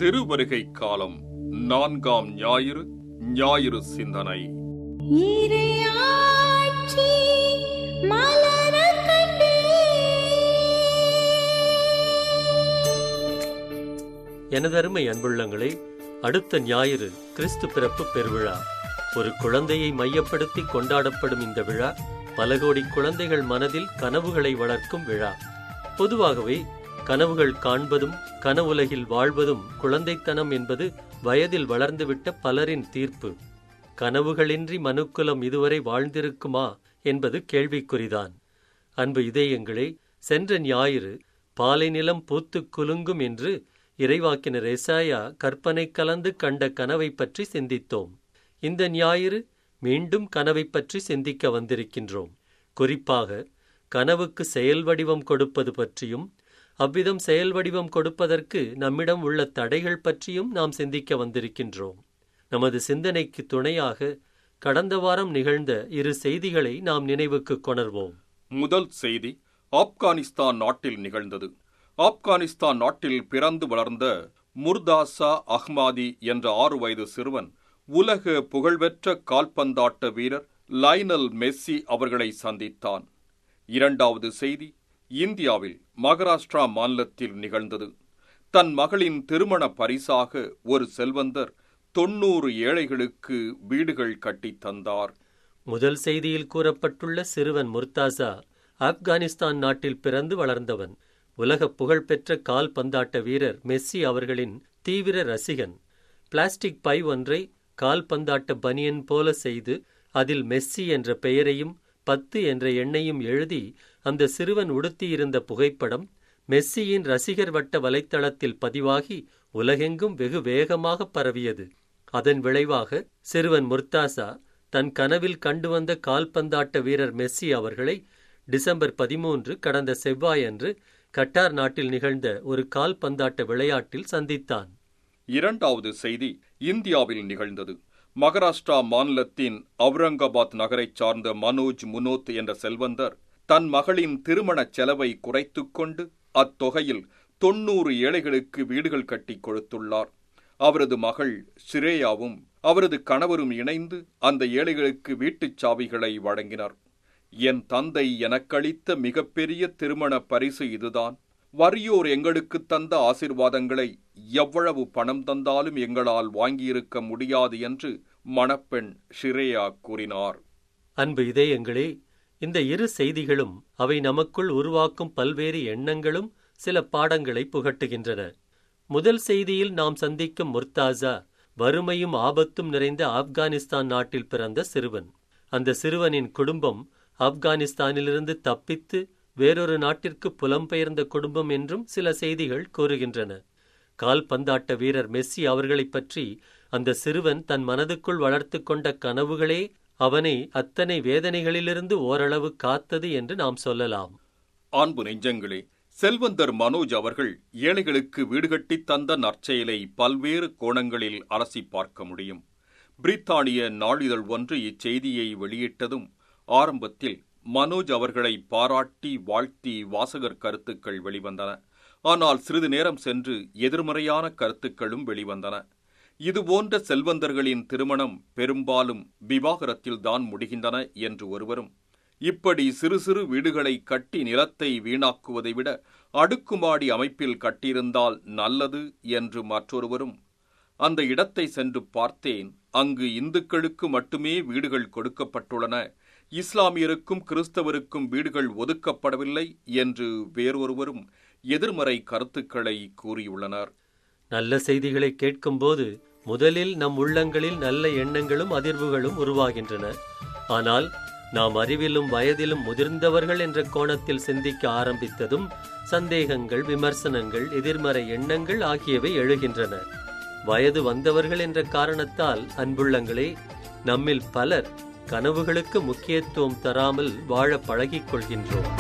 திருவருகை காலம் 4ஆம் ஞாயிறு, ஞாயிறு சிந்தனை. எனதருமை அன்புள்ளங்களே, அடுத்த ஞாயிறு கிறிஸ்து பிறப்பு பெருவிழா. ஒரு குழந்தையை மையப்படுத்தி கொண்டாடப்படும் இந்த விழா பல கோடி குழந்தைகள் மனதில் கனவுகளை வளர்க்கும் விழா. பொதுவாகவே கனவுகள் காண்பதும் கனவுலகில் வாழ்வதும் குழந்தைத்தனம் என்பது வயதில் வளர்ந்துவிட்ட பலரின் தீர்ப்பு. கனவுகளின்றி மனுக்குலம் இதுவரை வாழ்ந்திருக்குமா என்பது கேள்விக்குறிதான். அன்பு இதயங்களே, சென்ற ஞாயிறு பாலை நிலம் பூத்து குலுங்கும் என்று இறைவாக்கினர் எசாயா கற்பனை கலந்து கண்ட கனவை பற்றி சிந்தித்தோம். இந்த ஞாயிறு மீண்டும் கனவை பற்றி சிந்திக்க வந்திருக்கின்றோம். குறிப்பாக கனவுக்கு செயல் வடிவம் கொடுப்பது பற்றியும் அவ்விதம் செயல் வடிவம் கொடுப்பதற்கு நம்மிடம் உள்ள தடைகள் பற்றியும் நாம் சிந்திக்க வந்திருக்கின்றோம். நமது சிந்தனைக்கு துணையாக கடந்த வாரம் நிகழ்ந்த 2 செய்திகளை நாம் நினைவுக்கு கொணர்வோம். முதல் செய்தி ஆப்கானிஸ்தான் நாட்டில் நிகழ்ந்தது. ஆப்கானிஸ்தான் நாட்டில் பிறந்து வளர்ந்த முர்தாசா அஹ்மாதி என்ற 6 வயது சிறுவன் உலக புகழ்பெற்ற கால்பந்தாட்ட வீரர் லயனல் மெஸ்ஸி அவர்களை சந்தித்தான். இரண்டாவது செய்தி இந்தியாவில் மகாராஷ்டிரா மாநிலத்தில் நிகழ்ந்தது. தன் மகளின் திருமண பரிசாக ஒரு செல்வந்தர் 90 ஏழைகளுக்கு வீடுகள் கட்டித் தந்தார். முதல் செய்தியில் கூறப்பட்டுள்ள சிறுவன் முர்தாசா ஆப்கானிஸ்தான் நாட்டில் பிறந்து வளர்ந்தவன். உலக புகழ்பெற்ற கால்பந்தாட்ட வீரர் மெஸ்ஸி அவர்களின் தீவிர ரசிகன். பிளாஸ்டிக் பை ஒன்றை கால்பந்தாட்ட பனியன் போல செய்து அதில் மெஸ்ஸி என்ற பெயரையும் 10 என்ற எண்ணையும் எழுதி அந்த சிறுவன் உடுத்தியிருந்த புகைப்படம் மெஸ்ஸியின் ரசிகர் வட்ட வலைத்தளத்தில் பதிவாகி உலகெங்கும் வெகு வேகமாக பரவியது. அதன் விளைவாக சிறுவன் முர்தாசா தன் கனவில் கண்டு வந்த கால்பந்தாட்ட வீரர் மெஸ்ஸி அவர்களை டிசம்பர் 13 கடந்த செவ்வாயன்று கட்டார் நாட்டில் நிகழ்ந்த ஒரு கால்பந்தாட்ட விளையாட்டில் சந்தித்தான். இரண்டாவது செய்தி இந்தியாவில் நிகழ்ந்தது. மகாராஷ்டிரா மாநிலத்தின் அவுரங்காபாத் நகரைச் சார்ந்த மனோஜ் முனோத் என்ற செல்வந்தர் தன் மகளின் திருமண செலவை குறைத்துக் கொண்டு அத்தொகையில் 90 ஏழைகளுக்கு வீடுகள் கட்டி கொடுத்துள்ளார். அவரது மகள் ஸ்ரேயாவும் அவரது கணவரும் இணைந்து அந்த ஏழைகளுக்கு வீட்டுச் சாவிகளை வழங்கினர். என் தந்தை எனக்களித்த மிகப்பெரிய திருமண பரிசு இதுதான். வறியோர் எங்களுக்கு தந்த ஆசீர்வாதங்களை எவ்வளவு பணம் தந்தாலும் எங்களால் வாங்கியிருக்க முடியாது என்று மணப்பெண் ஷிரேயா கூறினார். அன்பு இதயங்களே, இந்த 2 செய்திகளும் அவை நமக்குள் உருவாக்கும் பல்வேறு எண்ணங்களும் சில பாடங்களை புகட்டுகின்றன. முதல் செய்தியில் நாம் சந்திக்கும் முர்தாசா வறுமையும் ஆபத்தும் நிறைந்த ஆப்கானிஸ்தான் நாட்டில் பிறந்த சிறுவன். அந்த சிறுவனின் குடும்பம் ஆப்கானிஸ்தானிலிருந்து தப்பித்து வேறொரு நாட்டிற்கு புலம்பெயர்ந்த குடும்பம் என்றும் சில செய்திகள் கூறுகின்றன. கால்பந்தாட்ட வீரர் மெஸ்ஸி அவர்களை பற்றி அந்த சிறுவன் தன் மனதுக்குள் வளர்த்து கொண்ட கனவுகளே அவனை அத்தனை வேதனைகளிலிருந்து ஓரளவு காத்தது என்று நாம் சொல்லலாம். அன்பு நெஞ்சங்களே, செல்வந்தர் மனோஜ் அவர்கள் ஏழைகளுக்கு வீடு கட்டித் தந்த நற்செயலை பல்வேறு கோணங்களில் அலசி பார்க்க முடியும். பிரித்தானிய நாளிதழ் ஒன்று இச்செய்தியை வெளியிட்டதும் ஆரம்பத்தில் மனோஜ் அவர்களை பாராட்டி வாழ்த்தி வாசகர் கருத்துக்கள் வெளிவந்தன. ஆனால் சிறிது நேரம் சென்று எதிர்மறையான கருத்துக்களும் வெளிவந்தன. இதுபோன்ற செல்வந்தர்களின் திருமணம் பெரும்பாலும் விவாகரத்தில்தான் முடிகின்றன என்று ஒருவரும், இப்படி சிறு சிறு வீடுகளை கட்டி நிலத்தை வீணாக்குவதை விட அடுக்குமாடி அமைப்பில் கட்டியிருந்தால் நல்லது என்று மற்றொருவரும், அந்த இடத்தை சென்று பார்த்தேன், அங்கு இந்துக்களுக்கு மட்டுமே வீடுகள் கொடுக்கப்பட்டுள்ளன, இஸ்லாமியருக்கும் கிறிஸ்தவருக்கும் வீடுகள் ஒதுக்கப்படவில்லை என்று வேறொருவரும் எதிர்மறை கருத்துக்களை கூறியுள்ளனர். நல்ல செய்திகளை கேட்கும்போது முதலில் நம் உள்ளங்களில் நல்ல எண்ணங்களும் அதிர்வுகளும் உருவாகின்றன. ஆனால் நாம் அறிவிலும் வயதிலும் முதிர்ந்தவர்கள் என்ற கோணத்தில் சிந்திக்க ஆரம்பித்ததும் சந்தேகங்கள், விமர்சனங்கள், எதிர்மறை எண்ணங்கள் ஆகியவை எழுகின்றன. வயது வந்தவர்கள் என்ற காரணத்தால் அன்புள்ளங்களே, நம்மில் பலர் கனவுகளுக்கு முக்கியத்துவம் தராமல் வாழ பழகிக் கொள்கின்றோம்.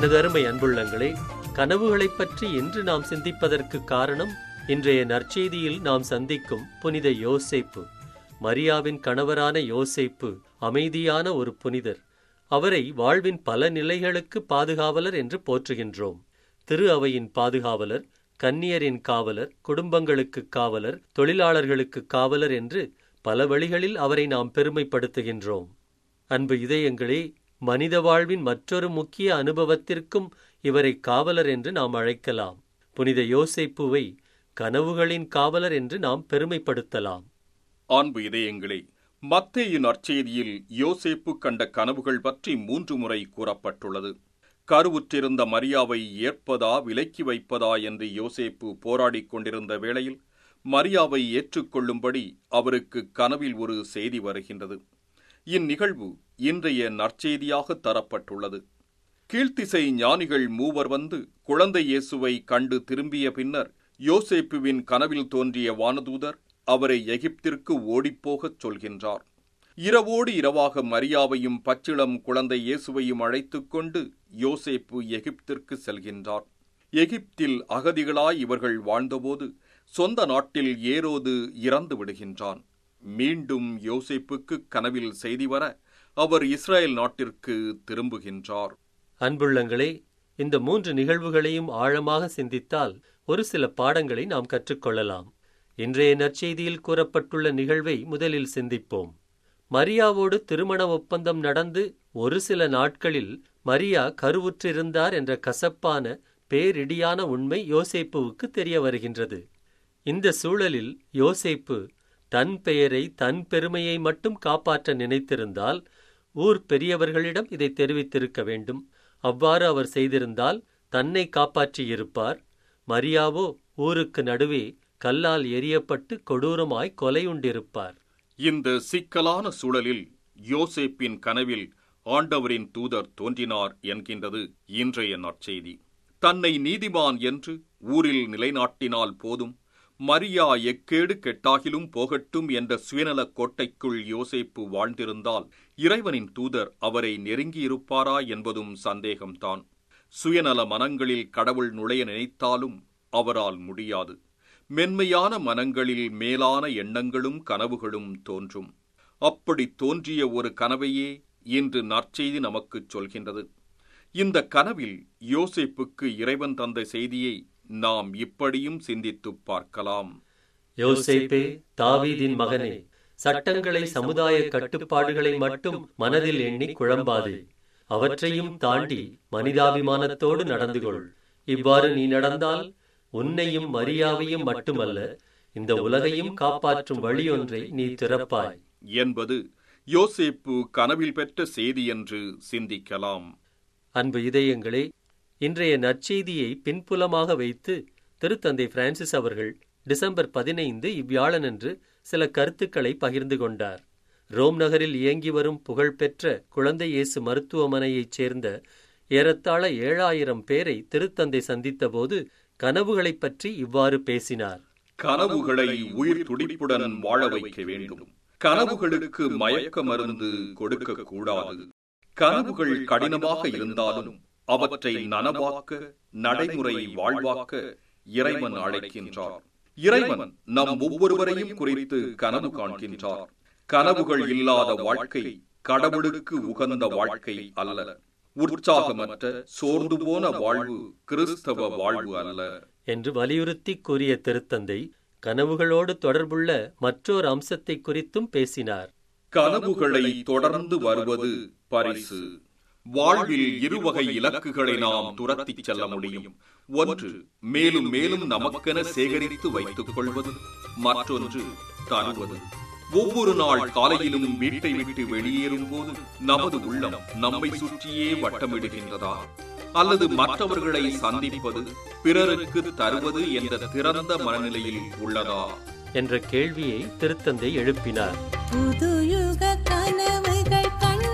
எனது அருமை அன்புள்ளங்களே, கனவுகளைப் பற்றி இன்று நாம் சிந்திப்பதற்கு காரணம் இன்றைய நற்செய்தியில் நாம் சந்திக்கும் புனித யோசேப்பு. மரியாவின் கணவரான யோசேப்பு அமைதியான ஒரு புனிதர். அவரை வாழ்வின் பல நிலைகளுக்கு பாதுகாவலர் என்று போற்றுகின்றோம். திரு அவையின் பாதுகாவலர், கன்னியரின் காவலர், குடும்பங்களுக்கு காவலர், தொழிலாளர்களுக்கு காவலர் என்று பல வழிகளில் அவரை நாம் பெருமைப்படுத்துகின்றோம். அன்பு இதயங்களே, மனித வாழ்வின் மற்றொரு முக்கிய அனுபவத்திற்கும் இவரை காவலர் என்று நாம் அழைக்கலாம். புனித யோசேப்புவை கனவுகளின் காவலர் என்று நாம் பெருமைப்படுத்தலாம். அன்பு இதயங்களே, மத்தேயு நற்செய்தியில் யோசேப்பு கண்ட கனவுகள் பற்றி 3 முறை கூறப்பட்டுள்ளது. கருவுற்றிருந்த மரியாவை ஏற்பதா விலக்கி வைப்பதா என்று யோசேப்பு போராடிக் கொண்டிருந்த வேளையில் மரியாவை ஏற்றுக்கொள்ளும்படி அவருக்கு கனவில் ஒரு செய்தி வருகின்றது. இந்நிகழ்வு இன்றைய நற்செய்தியாக தரப்பட்டுள்ளது. கீழ்த்திசை ஞானிகள் 3 வந்து குழந்தை இயேசுவை கண்டு திரும்பிய பின்னர் யோசேப்புவின் கனவில் தோன்றிய வானதூதர் அவரை எகிப்திற்கு ஓடிப்போகச் சொல்கின்றார். இரவோடு இரவாக மரியாவையும் பச்சிளம் குழந்தை இயேசுவையும் அழைத்துக் கொண்டு யோசேப்பு எகிப்திற்கு செல்கின்றார். எகிப்தில் அகதிகளாய் இவர்கள் வாழ்ந்தபோது சொந்த நாட்டில் ஏரோது இறந்து விடுகின்றான். மீண்டும் யோசேப்புக்கு கனவில் செய்தி வர அவர் இஸ்ரேல் நாட்டிற்கு திரும்புகின்றார். அன்புள்ளங்களே, இந்த 3 நிகழ்வுகளையும் ஆழமாக சிந்தித்தால் ஒரு சில பாடங்களை நாம் கற்றுக்கொள்ளலாம். இன்றைய நற்செய்தியில் கூறப்பட்டுள்ள நிகழ்வை முதலில் சிந்திப்போம். மரியாவோடு திருமண ஒப்பந்தம் நடந்து ஒரு சில நாட்களில் மரியா கருவுற்றிருந்தார் என்ற கசப்பான பேரிடியான உண்மை யோசேப்புவுக்கு தெரிய வருகின்றது. இந்த சூழலில் யோசேப்பு தன் பெயரை, தன் பெருமையை மட்டும் காப்பாற்ற நினைத்திருந்தால் ஊர் பெரியவர்களிடம் இதை தெரிவித்திருக்க வேண்டும். அவ்வாறு அவர் செய்திருந்தால் தன்னை காப்பாற்றியிருப்பார். மரியாவோ ஊருக்கு நடுவே கல்லால் எரியப்பட்டு கொடூரமாய் கொலையுண்டிருப்பார். இந்த சிக்கலான சூழலில் யோசேப்பின் கனவில் ஆண்டவரின் தூதர் தோன்றினார் என்கின்றது இன்றைய நற்செய்தி. தன்னை நீதிமான் என்று ஊரில் நிலைநாட்டினால் போதும், மரியா எக்கேடு கெட்டாகிலும் போகட்டும் என்ற சுயநலக் கோட்டைக்குள் யோசேப்பு வாழ்ந்திருந்தால் இறைவனின் தூதர் அவரை நெருங்கியிருப்பாரா என்பதும் சந்தேகம்தான். சுயநல மனங்களில் கடவுள் நுழைய நினைத்தாலும் அவரால் முடியாது. மென்மையான மனங்களில் மேலான எண்ணங்களும் கனவுகளும் தோன்றும். அப்படி தோன்றிய ஒரு கனவையே இன்று நற்செய்தி நமக்குச் சொல்கின்றது. இந்த கனவில் யோசேப்புக்கு இறைவன் தந்த செய்தியை நாம் இப்படியும் சிந்தித்துப் பார்க்கலாம். யோசேப்பே, தாவீதின் மகனே, சட்டங்களை, சமுதாய கட்டுப்பாடுகளை மட்டும் மனதில் எண்ணி குழம்பாதே. அவற்றையும் தாண்டி மனிதாபிமானத்தோடு நடந்து கொள். இவ்வாறு நீ நடந்தால் உன்னையும் மரியாவையும் மட்டுமல்ல, இந்த உலகையும் காப்பாற்றும் வழியொன்றை நீ திறப்பாய் என்பது யோசேப்பு கனவில் பெற்ற செய்தி என்று சிந்திக்கலாம். அன்பு இதயங்களே, இன்றைய நற்செய்தியை பின்புலமாக வைத்து திருத்தந்தை பிரான்சிஸ் அவர்கள் டிசம்பர் 15 இவ்வியாழனன்று சில கருத்துக்களை பகிர்ந்து கொண்டார். ரோம் நகரில் இயங்கி வரும் புகழ்பெற்ற குழந்தை இயேசு மருத்துவமனையைச் சேர்ந்த ஏறத்தாழ 7000 பேரை திருத்தந்தை சந்தித்தபோது கனவுகளைப் பற்றி இவ்வாறு பேசினார். கனவுகளை உயிர் துடிப்புடன் வாழ வைக்க வேண்டும். கனவுகளுக்கு மயக்க மருந்து கொடுக்க கூடாது. கனவுகள் கடினமாக இருந்தாலும் அவற்றை நனவாக்க, நடைமுறை வாழ்வாக்க இறைவன் அழைக்கின்றார். இறைவன் நம் ஒவ்வொருவரையும் குறித்து கனவு காண்கின்றார். கனவுகள் இல்லாத வாழ்க்கை கடவுளுக்கு உகந்த வாழ்க்கை அல்ல. உற்சாகமற்ற, சோர்ந்து போன வாழ்வு கிறிஸ்தவ வாழ்வு அல்ல என்று வலியுறுத்தி கூறிய திருத்தந்தை கனவுகளோடு தொடர்புள்ள மற்றொரு அம்சத்தை குறித்தும் பேசினார். கனவுகளை தொடர்ந்து வருவது பரிசு. வாழ்வில் 2 வகை இலக்குகளை நாம் துரத்திச் செல்ல முடியும். ஒன்று, மேலும் மேலும் நமக்கென சேகரித்து வைத்துக் கொள்வது. மற்றொன்று, தருவது. ஒவ்வொரு நாள் காலையிலும் வீட்டை விட்டு வெளியேறும் போது நமது உள்ளம் நம்மை சுற்றியே வட்டமிடுகின்றதா, அல்லது மற்றவர்களை சந்திப்பது, பிறருக்கு தருவது என்ற திறந்த மனநிலையில் உள்ளதா என்ற கேள்வியை திருத்தந்தை எழுப்பினார். புதுயுக கனவுகள்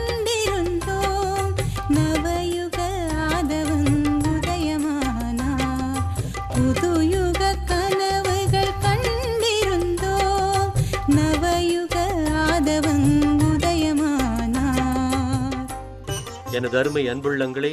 கண்டிருந்தோம், நவயுக ஆதவன் உதயமானார். புதுயுக கனவுகள் கண்டிருந்தோம், நவயுக ஆதவன் உதயமானார். எனது அருமை அன்புள்ளங்களே,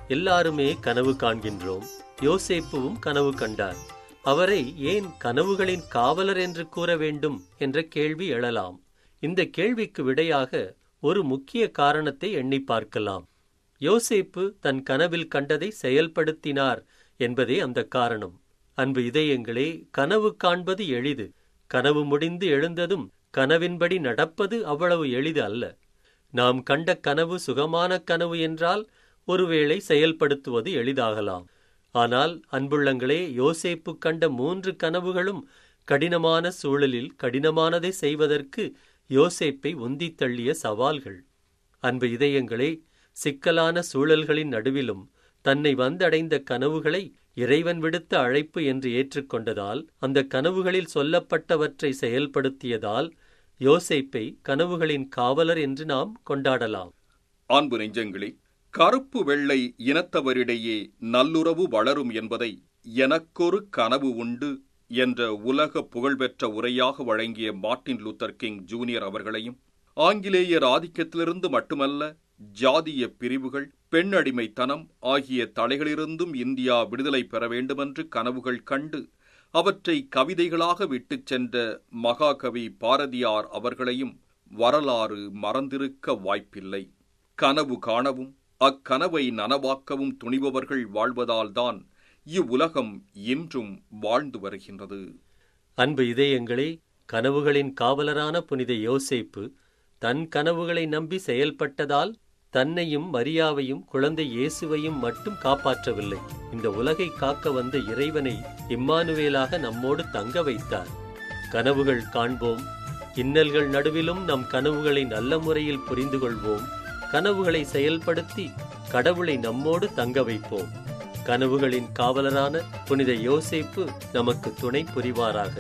எல்லாருமே கனவு காண்கின்றோம். யோசேப்புவும் கனவு கண்டார். அவரை ஏன் கனவுகளின் காவலர் என்று கூற வேண்டும் என்ற கேள்வி எழலாம். இந்த கேள்விக்கு விடையாக ஒரு முக்கிய காரணத்தை எண்ணி பார்க்கலாம். யோசேப்பு தன் கனவில் கண்டதை செயல்படுத்தினார் என்பதே அந்த காரணம். அன்பு இதயங்களே, கனவு காண்பது எளிது. கனவு முடிந்து எழுந்ததும் கனவின்படி நடப்பது அவ்வளவு எளிது அல்ல. நாம் கண்ட கனவு சுகமான கனவு என்றால் ஒருவேளை செயல்படுத்துவது எளிதாகலாம். ஆனால் அன்புள்ளங்களே, யோசேப்பு கண்ட 3 கனவுகளும் கடினமான சூழலில் கடினமானதை செய்வதற்கு யோசேப்பை உந்தித் தள்ளிய சவால்கள். அன்பு இதயங்களே, சிக்கலான சூழல்களின் நடுவிலும் தன்னை வந்தடைந்த கனவுகளை இறைவன் விடுத்த அழைப்பு என்று ஏற்றுக்கொண்டதால், அந்த கனவுகளில் சொல்லப்பட்டவற்றை செயல்படுத்தியதால் யோசேப்பை கனவுகளின் காவலர் என்று நாம் கொண்டாடலாம். அன்பு நெஞ்சங்களே, கருப்பு வெள்ளை இனத்தவரிடையே நல்லுறவு வளரும் என்பதை எனக்கொரு கனவு உண்டு என்ற உலக புகழ்பெற்ற உரையாக வழங்கிய மார்ட்டின் லூத்தர் கிங் ஜூனியர் அவர்களையும், ஆங்கிலேயர் ஆதிக்கத்திலிருந்து மட்டுமல்ல, ஜாதிய பிரிவுகள், பெண் அடிமைத்தனம் ஆகிய தடைகளிலிருந்தும் இந்தியா விடுதலை பெற வேண்டுமென்று கனவுகள் கண்டு அவற்றை கவிதைகளாக விட்டுச் சென்ற மகாகவி பாரதியார் அவர்களையும் வரலாறு மறந்திருக்க வாய்ப்பில்லை. கனவு காணவும் அக்கனவை நனவாக்கவும் துணிபவர்கள் வாழ்வதால்தான் இவ்வுலகம் இன்றும் வாழ்ந்து வருகின்றது. அன்பு இதயங்களே, கனவுகளின் காவலரான புனித யோசேப்பு தன் கனவுகளை நம்பி செயல்பட்டதால் தன்னையும் மரியாவையும் குழந்தை இயேசுவையும் மட்டும் காப்பாற்றவில்லை, இந்த உலகை காக்க வந்த இறைவனை இம்மானுவேலாக நம்மோடு தங்க வைத்தார். கனவுகள் காண்போம். இன்னல்கள் நடுவிலும் நம் கனவுகளை நல்ல முறையில் புரிந்து கொள்வோம். கனவுகளை செயல்படுத்தி கடவுளை நம்மோடு தங்க வைப்போம். கனவுகளின் காவலரான புனித யோசேப்பு நமக்கு துணை புரிவாராக.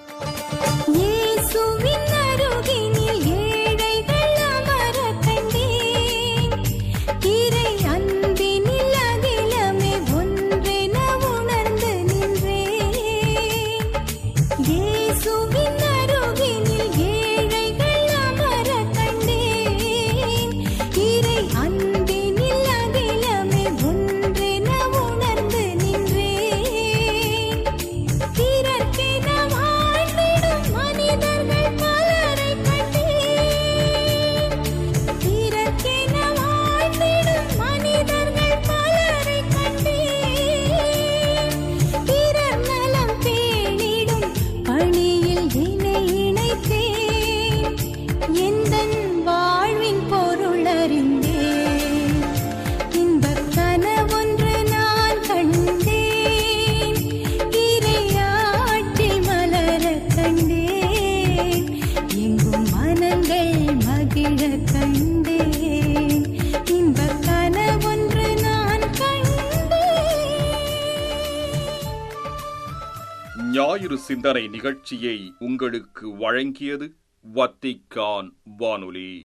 இயேசுவின் அருகினில் ஏழைகள் அமரக் கண்டேன். இறை அன்பினில் அகிலமே ஒன்றென உணர்ந்து நின்றேன். இயேசுவின் அருகினில் ஏழைகள் அமரக் கண்டேன். இறை அன்பினில் அகிலமே ஒன்றென உணர்ந்து நின்றேன். பிறர்க்கென வாழ்ந்திடும் மனிதர்கள் பலரை கண்டேன். பிறர்க்கென வாழ்ந்திடும் மனிதர்கள் பலரை கண்டேன். பிறர் நலம் பேணிடும் பணியில் என்னை இணைத்தேன். எந்தன் வாழ்வின் பொருள் அறிந்தேன். இன்பக் கனவொன்று நான் கண்டேன். இறையாட்சி மலரக் கண்டேன். எங்கும் மனங்கள் மகிழக் கண்டேன். இன்பக் கனவொன்று நான் கண்டேன். ஞாயிறு சிந்தனை நிகழ்ச்சியை உங்களுக்கு வழங்கியது வத்திக்கான் வானொலி.